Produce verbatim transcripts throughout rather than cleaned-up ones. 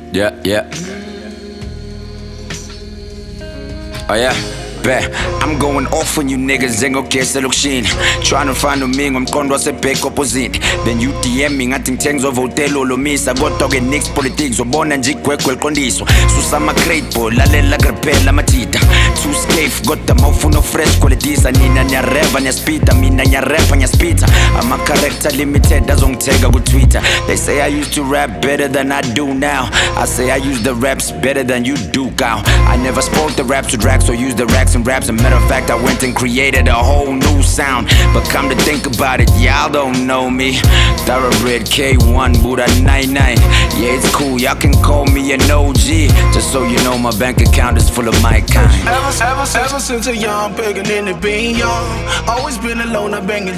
Yeah, yeah. Oh yeah, bet. I'm going off on you niggas njengogesi elokushini. Trying to find umingo umqondo wasebhek opposite. Then you D M me ngathi ngithenga uzovotela olomisa. Kodwa ke next politics ubona nje igwegwe liqondiswa. Susama great boy lalela kuphela amathida. Too scafe kodwa mawufuna fresh qualities. Nina nyareva nyaspeeda mina nyarepa nyaspita. I'm a character limited azongitheka ku Twitter. They say I used to rap better than I do now. I say I use the raps better than you do now. I never spoke the raps with racks or used the racks and raps. As a matter of fact, I went and created a whole new sound. But come to think about it, y'all don't know me. Thoroughbred K one, Buddha ninety-nine. Yeah, it's cool, y'all can call me an O G. Just so you know, my bank account is full of my kind. Ever, ever, ever since a young, begging in the being young. Always been alone, I'm banging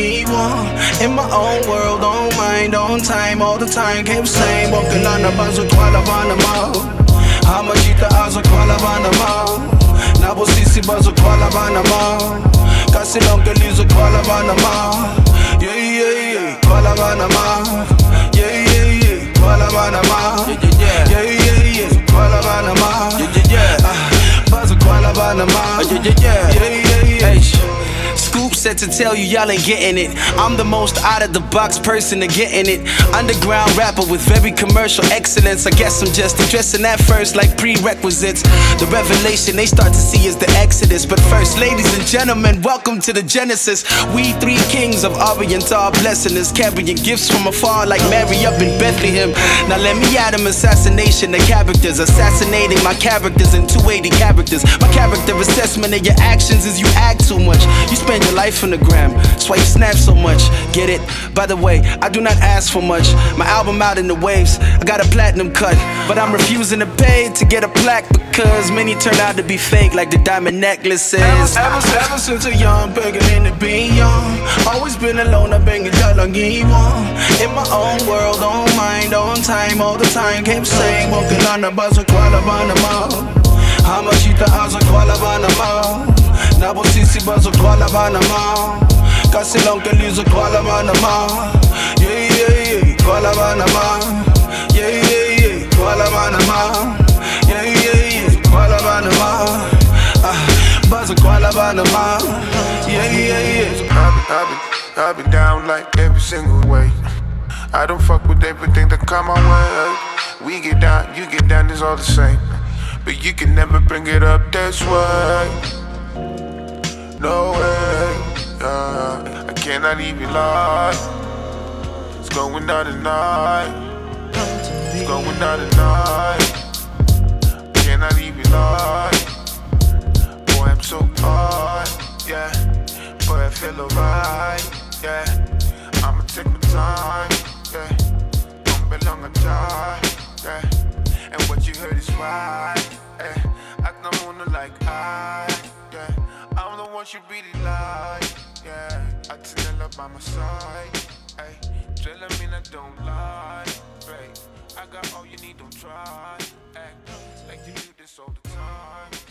one. In my own world, on mind, on time, all the time. Kept saying, walking on the bus with twelve on the mouth. How much you the hours of twelve on the mouth? Nabo sisi bazo kwala bana ma Kasi lonke lizo kwala bana ma Yeah, yeah, yeah, kwala bana ma Yeah, yeah, yeah, kwala bana ma Yeah, yeah, yeah, kwala bana ma Yeah, yeah, yeah, bazo kwala bana ma Yeah, yeah, yeah, yeah, yeah. Scoop said to tell you y'all ain't getting it. I'm the most out of the box person to getting it. Underground rapper with very commercial excellence. I guess I'm just addressing that first like prerequisites. The revelation they start to see is the exodus. But first, ladies and gentlemen, welcome to the Genesis. We three kings of Orient are blessing us, carrying gifts from afar like Mary up in Bethlehem. Now let me add them assassination of characters, assassinating my characters in two eighty characters. My character assessment of your actions is you act too much. You spend your life on the gram, swipe snap so much, get it? By the way, I do not ask for much. My album out in the waves, I got a platinum cut, but I'm refusing to pay to get a plaque because many turn out to be fake like the diamond necklaces. Ever, ever, ever since a young, begging in the being young. Always been alone, I'm banging one. In my own world, on mind, on time, all the time. Kept saying, walking on the bus with kwala bana ma. How much you the hours of kwala bana ma? Nabo sisi bazo kwala bana ma Kasi lonke lizo kwala bana ma Yeah, yeah, yeah, kwala bana ma Yeah, yeah, yeah, kwala bana ma Yeah, yeah, yeah, kwala bana ma Ah, bazo kwala bana ma Yeah, yeah, yeah. I've been, I've been, I've been down like every single way. I don't fuck with everything that come my way. We get down, you get down, it's all the same. But you can never bring it up this way. No way, uh, I cannot even lie. It's going down tonight. It's going down tonight. Cannot even lie. Boy, I'm so hard, yeah. Boy, I feel alright, yeah. I'ma take my time, yeah. Don't belong or die, yeah. And what you heard is right, yeah. I don't wanna like I, yeah. I'm the one you really like, yeah. I tell her by my side, hey. Tell me I don't lie, babe. I got all you need, don't try, act like you do this all the time.